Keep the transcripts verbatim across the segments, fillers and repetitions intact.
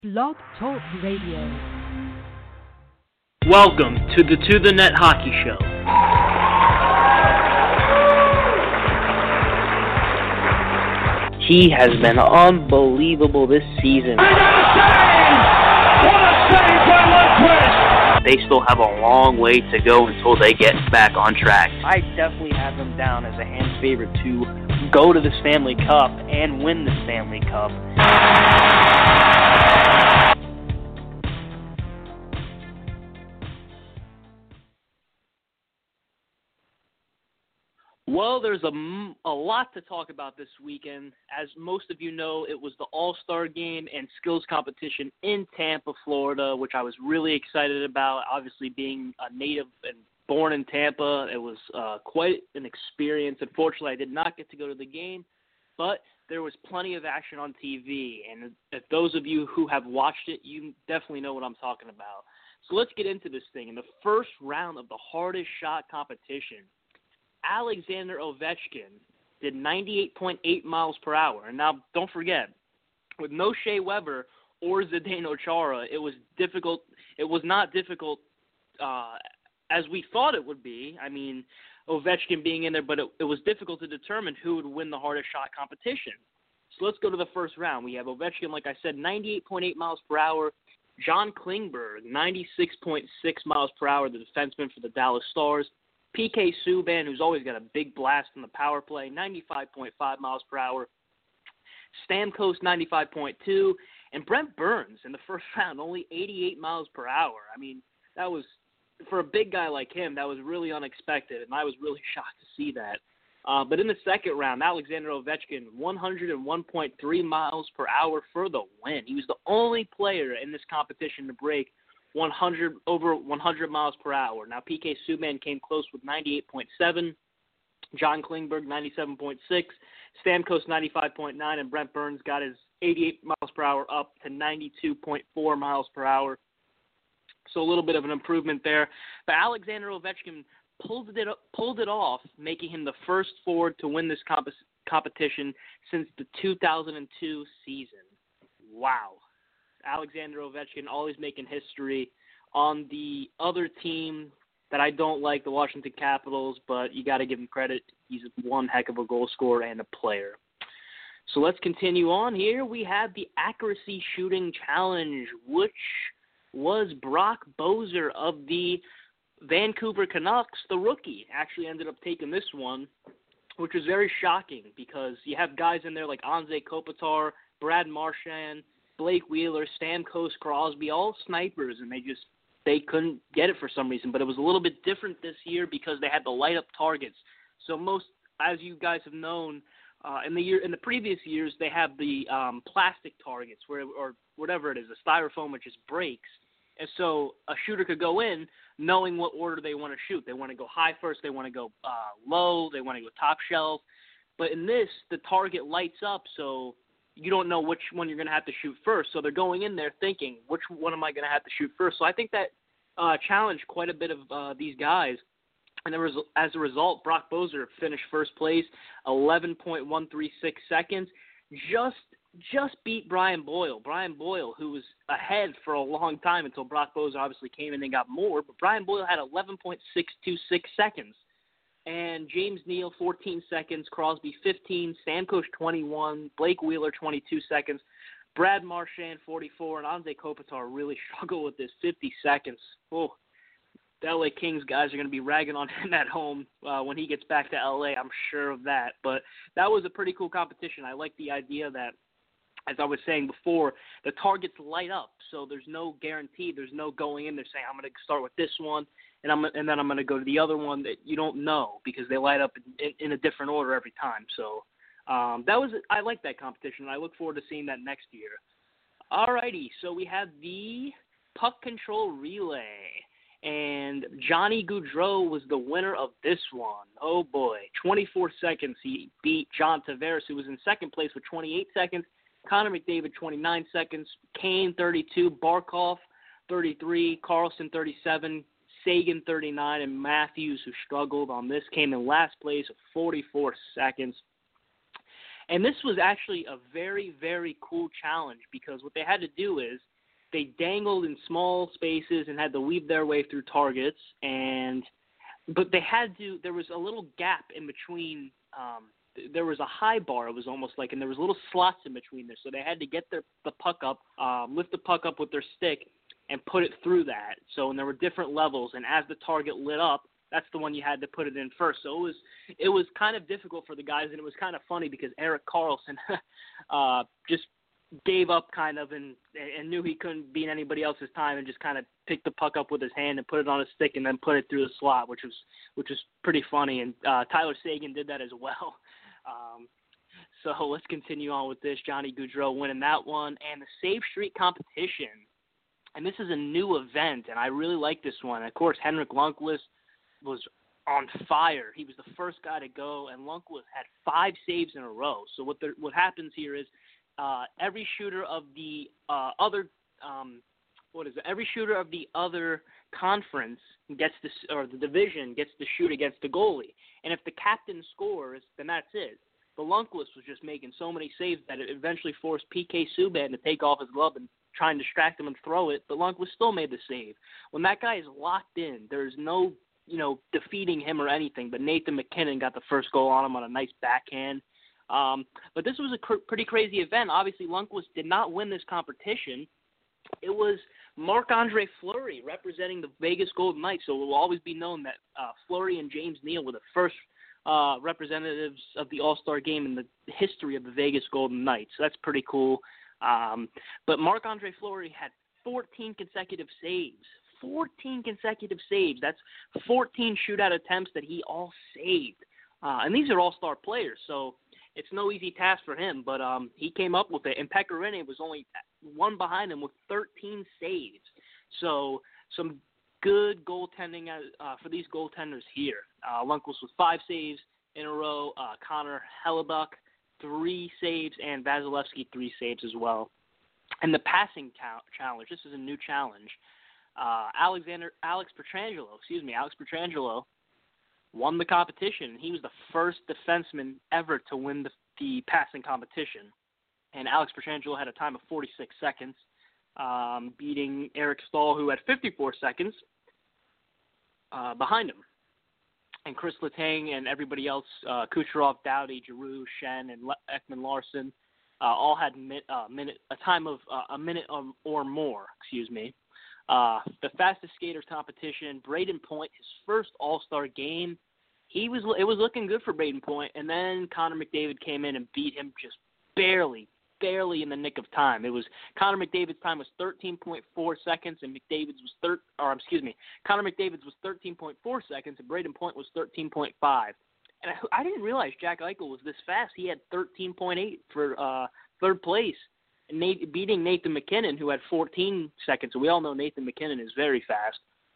Blog Talk Radio. Welcome to the To The Net Hockey Show. He has been unbelievable this season. They got a save! What a save by Lundqvist! They still have a long way to go until they get back on track. I definitely have them down as a hand favorite to go to the Stanley Cup and win the Stanley Cup. Well, there's a, a lot to talk about this weekend. As most of you know, it was the All-Star Game and Skills Competition in Tampa, Florida, which I was really excited about. Obviously, being a native and born in Tampa, it was uh, quite an experience. Unfortunately, I did not get to go to the game, but there was plenty of action on T V. And if those of you who have watched it, you definitely know what I'm talking about. So let's get into this thing. In the first round of the hardest shot competition, Alexander Ovechkin did ninety-eight point eight miles per hour. And now, don't forget, with no Shea Weber or Zdeno Chara, it was difficult. It was not difficult uh, as we thought it would be. I mean, Ovechkin being in there, but it, it was difficult to determine who would win the hardest shot competition. So let's go to the first round. We have Ovechkin, like I said, ninety-eight point eight miles per hour. John Klingberg, ninety-six point six miles per hour, the defenseman for the Dallas Stars. P K Subban, who's always got a big blast in the power play, ninety-five point five miles per hour. Stamkos, ninety-five point two. And Brent Burns in the first round, only eighty-eight miles per hour. I mean, that was, for a big guy like him, that was really unexpected, and I was really shocked to see that. Uh, but in the second round, Alexander Ovechkin, one hundred one point three miles per hour for the win. He was the only player in this competition to break one hundred over one hundred miles per hour. Now, P K Subban came close with ninety-eight point seven, John Klingberg ninety-seven point six, Stamkos ninety-five point nine, and Brent Burns got his eighty-eight miles per hour up to ninety-two point four miles per hour. So a little bit of an improvement there. But Alexander Ovechkin pulled it up, pulled it off, making him the first forward to win this comp- competition since the two thousand two season. Wow. Alexander Ovechkin always making history on the other team that I don't like, the Washington Capitals, but you got to give him credit. He's one heck of a goal scorer and a player. So let's continue on here. We have the accuracy shooting challenge, which was Brock Boeser of the Vancouver Canucks, the rookie, actually ended up taking this one, which was very shocking because you have guys in there like Anze Kopitar, Brad Marchand, Blake Wheeler, Stamkos, Crosby, all snipers, and they just they couldn't get it for some reason. But it was a little bit different this year because they had the light up targets. So most, as you guys have known, uh, in the year in the previous years, they have the um, plastic targets where or whatever it is, a styrofoam which just breaks, and so a shooter could go in knowing what order they want to shoot. They want to go high first, they want to go uh, low, they want to go top shelf. But in this, the target lights up, so you don't know which one you're going to have to shoot first. So they're going in there thinking, which one am I going to have to shoot first? So I think that uh, challenged quite a bit of uh, these guys. And there was, as a result, Brock Boeser finished first place, eleven point one three six seconds. Just just beat Brian Boyle. Brian Boyle, who was ahead for a long time until Brock Boeser obviously came in and got more. But Brian Boyle had eleven point six two six seconds. And James Neal, fourteen seconds, Crosby, fifteen, Stamkos, twenty-one, Blake Wheeler, twenty-two seconds, Brad Marchand, forty-four, and Anze Kopitar really struggled with this, fifty seconds. Oh, the L A Kings guys are going to be ragging on him at home uh, when he gets back to L A, I'm sure of that. But that was a pretty cool competition. I like the idea that, as I was saying before, the targets light up, so there's no guarantee. There's no going in there saying, I'm going to start with this one, and I'm and then I'm going to go to the other one that you don't know because they light up in, in a different order every time. So um, that was I like that competition, and I look forward to seeing that next year. All righty, so we have the puck control relay, and Johnny Gaudreau was the winner of this one. Oh, boy, twenty-four seconds. He beat John Tavares, who was in second place with twenty-eight seconds. Connor McDavid, twenty-nine seconds. Kane, thirty-two. Barkov, thirty-three. Carlson, thirty-seven. Sagan, thirty-nine. And Matthews, who struggled on this, came in last place with forty-four seconds. And this was actually a very, very cool challenge because what they had to do is they dangled in small spaces and had to weave their way through targets, and but they had to. There was a little gap in between. Um, there was a high bar. It was almost like, and there was little slots in between there, so they had to get their the puck up, um, lift the puck up with their stick, and put it through that. So, and there were different levels, and as the target lit up, that's the one you had to put it in first. So it was it was kind of difficult for the guys, and it was kind of funny because Erik Karlsson uh, just gave up kind of and and knew he couldn't beat anybody else's time and just kind of picked the puck up with his hand and put it on his stick and then put it through the slot, which was which was pretty funny. And uh, Tyler Seguin did that as well. Um, so let's continue on with this. Johnny Gaudreau winning that one, and the Save Streak competition. And this is a new event, and I really like this one. Of course, Henrik Lundqvist was on fire. He was the first guy to go, and Lundqvist had five saves in a row. So what the, what happens here is uh, every shooter of the uh, other um, what is it? Every shooter of the other conference gets to, or the division gets to shoot against the goalie. And if the captain scores, then that's it. But Lundqvist was just making so many saves that it eventually forced P K Subban to take off his glove and try and distract him and throw it, but Lundqvist still made the save. When that guy is locked in, there's no, you know, defeating him or anything, but Nathan MacKinnon got the first goal on him on a nice backhand. Um, but this was a cr- pretty crazy event. Obviously, Lundqvist did not win this competition. It was Marc-Andre Fleury representing the Vegas Golden Knights, so it will always be known that uh, Fleury and James Neal were the first uh, representatives of the All-Star Game in the history of the Vegas Golden Knights. So that's pretty cool. Um, but Marc-Andre Fleury had fourteen consecutive saves. fourteen consecutive saves. That's fourteen shootout attempts that he all saved. Uh, and these are all-star players, so it's no easy task for him. But um, he came up with it. And Pekka Rinne was only one behind him with thirteen saves. So some good goaltending uh, for these goaltenders here. Uh, Lundqvist with five saves in a row. Uh, Connor Hellebuyck, three saves, and Vasilevsky, three saves as well. And the passing ta- challenge, this is a new challenge. Uh, Alexander, Alex Pietrangelo, excuse me, Alex Pietrangelo won the competition. He was the first defenseman ever to win the, the passing competition. And Alex Pietrangelo had a time of forty-six seconds, um, beating Eric Stahl, who had fifty-four seconds uh, behind him. And Chris Letang and everybody else, uh, Kucherov, Doughty, Giroux, Shen, and Le- Ekman Larson, uh, all had mi- uh, minute, a time of uh, a minute um, or more, excuse me. Uh, the fastest skaters competition, Braden Point, his first All-Star game, he was it was looking good for Braden Point, and then Connor McDavid came in and beat him just barely, barely in the nick of time. It was Connor McDavid's time was thirteen point four seconds, and McDavid's was thir- or excuse me, Connor McDavid's was thirteen point four seconds, and Braden Point was thirteen point five. And I, I didn't realize Jack Eichel was this fast. He had thirteen point eight for uh, third place, and Nate, beating Nathan MacKinnon, who had fourteen seconds. And we all know Nathan MacKinnon is very fast.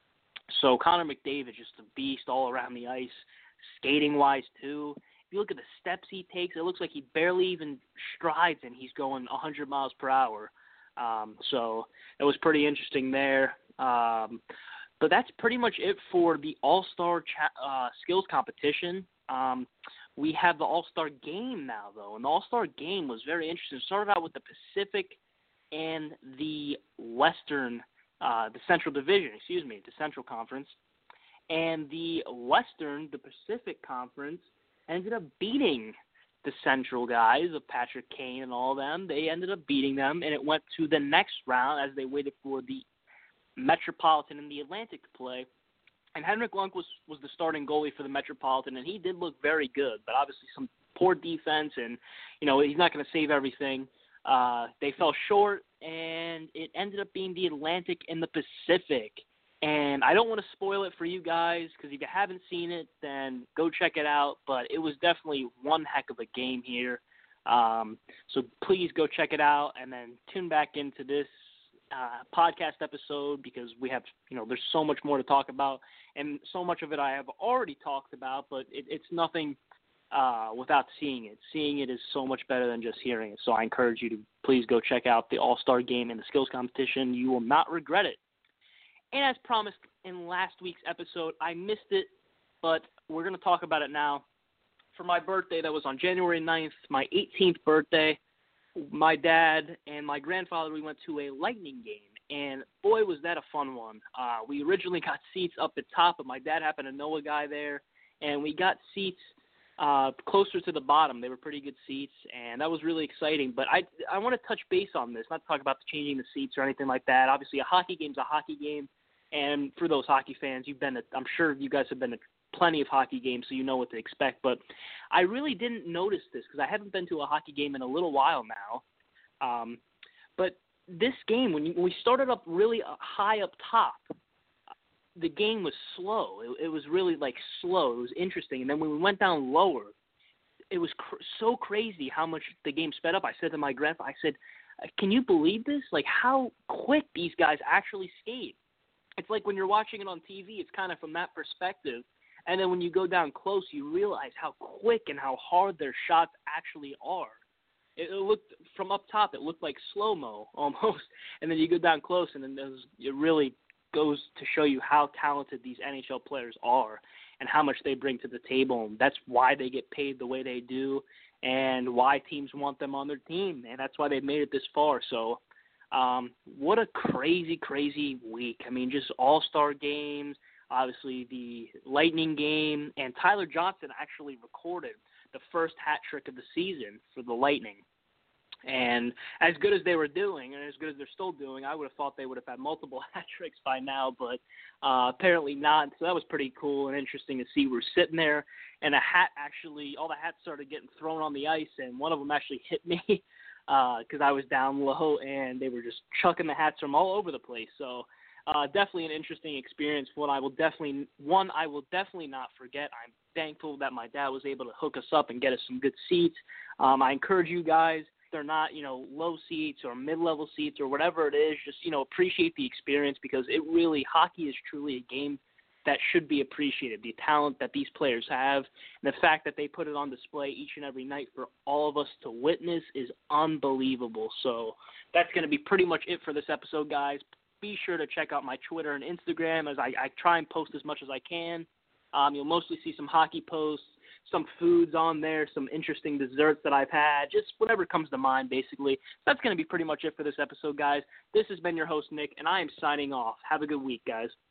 So Connor McDavid, just a beast all around the ice, skating-wise too. If you look at the steps he takes, it looks like he barely even strides, and he's going one hundred miles per hour. Um, so it was pretty interesting there. Um, but that's pretty much it for the All-Star cha- uh, skills competition. Um, we have the All-Star game now, though, and the All-Star game was very interesting. It started out with the Pacific and the Western, uh, the Central Division, excuse me, the Central Conference. And the Western, the Pacific Conference, ended up beating the Central guys of Patrick Kane and all of them. They ended up beating them, and it went to the next round as they waited for the Metropolitan and the Atlantic to play. And Henrik Lundqvist was the starting goalie for the Metropolitan, and he did look very good, but obviously some poor defense, and, you know, he's not going to save everything. Uh, they fell short, and it ended up being the Atlantic and the Pacific. And I don't want to spoil it for you guys, because if you haven't seen it, then go check it out. But it was definitely one heck of a game here. Um, so please go check it out, and then tune back into this uh, podcast episode, because we have, you know, there's so much more to talk about, and so much of it I have already talked about, but it, it's nothing uh, without seeing it. Seeing it is so much better than just hearing it. So I encourage you to please go check out the All-Star Game and the skills competition. You will not regret it. And as promised in last week's episode, I missed it, but we're going to talk about it now. For my birthday, that was on January ninth, my eighteenth birthday, my dad and my grandfather, we went to a Lightning game, and boy, was that a fun one. Uh, we originally got seats up at top, but my dad happened to know a guy there, and we got seats uh, closer to the bottom. They were pretty good seats, and that was really exciting. But I, I want to touch base on this, not talk about changing the seats or anything like that. Obviously, a hockey game's a hockey game, and for those hockey fans, you've been, to, I'm sure you guys have been to plenty of hockey games, so you know what to expect. But I really didn't notice this because I haven't been to a hockey game in a little while now. Um, but this game, when, you, when we started up really high up top, the game was slow. It, it was really, like, slow. It was interesting. And then when we went down lower, it was cr- so crazy how much the game sped up. I said to my grandpa, I said, can you believe this? Like, how quick these guys actually skate. It's like when you're watching it on T V, it's kind of from that perspective. And then when you go down close, you realize how quick and how hard their shots actually are. It, it looked, from up top, it looked like slow-mo almost. And then you go down close, and then those, it really goes to show you how talented these N H L players are and how much they bring to the table. And that's why they get paid the way they do and why teams want them on their team. And that's why they've made it this far. So um, what a crazy, crazy week. I mean, just all-star games, obviously the Lightning game, and Tyler Johnson actually recorded the first hat trick of the season for the Lightning. And as good as they were doing, and as good as they're still doing, I would have thought they would have had multiple hat tricks by now, but uh, apparently not. So that was pretty cool and interesting to see. We're sitting there, and a hat actually, all the hats started getting thrown on the ice, and one of them actually hit me because uh, I was down low, and they were just chucking the hats from all over the place. So uh, definitely an interesting experience. One I will definitely, one I will definitely not forget. I'm thankful that my dad was able to hook us up and get us some good seats. Um, I encourage you guys. They're not, you know, low seats or mid-level seats or whatever it is, just, you know, appreciate the experience because it really, hockey is truly a game that should be appreciated. The talent that these players have and the fact that they put it on display each and every night for all of us to witness is unbelievable. So that's going to be pretty much it for this episode, guys. Be sure to check out my Twitter and Instagram as I, I try and post as much as I can. Um, you'll mostly see some hockey posts, some foods on there, some interesting desserts that I've had, just whatever comes to mind, basically. That's going to be pretty much it for this episode, guys. This has been your host, Nick, and I am signing off. Have a good week, guys.